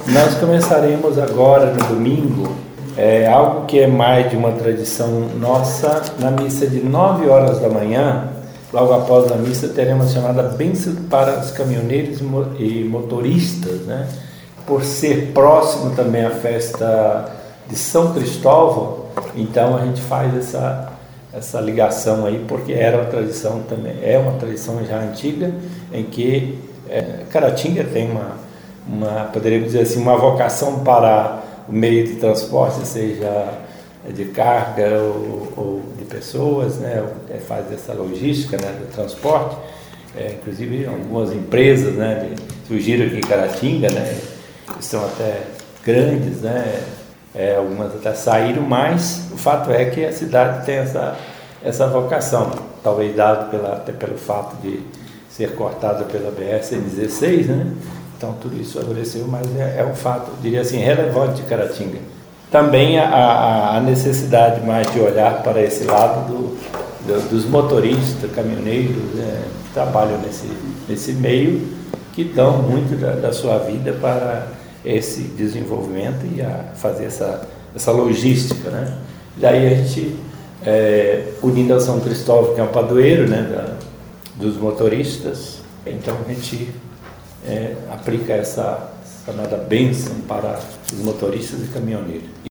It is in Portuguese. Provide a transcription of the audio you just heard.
Nós começaremos agora no domingo, algo que é mais de uma tradição nossa, na missa de 9 horas da manhã. Logo após a missa teremos chamada bênção para os caminhoneiros e motoristas, né? Por ser próximo também à festa de São Cristóvão, então a gente faz essa ligação aí, porque era uma tradição também, é uma tradição já antiga, em que Caratinga tem poderíamos dizer assim, uma vocação para o meio de transporte, seja de carga ou de pessoas, né? Faz essa logística, né, do transporte. Inclusive algumas empresas, né, surgiram aqui em Caratinga, né, que são até grandes, né, algumas até saíram, mas o fato é que a cidade tem essa vocação, talvez dado até pelo fato de ser cortada pela BR-116, né? Então tudo isso favoreceu, mas é um fato, diria assim, relevante de Caratinga. Também a necessidade mais de olhar para esse lado dos motoristas, caminhoneiros, que trabalham nesse meio, que dão muito da sua vida para esse desenvolvimento e a fazer essa logística, né? Daí a gente, unindo a São Cristóvão, que é um padroeiro, né, dos motoristas, então a gente aplica essa chamada bênção para os motoristas e caminhoneiros.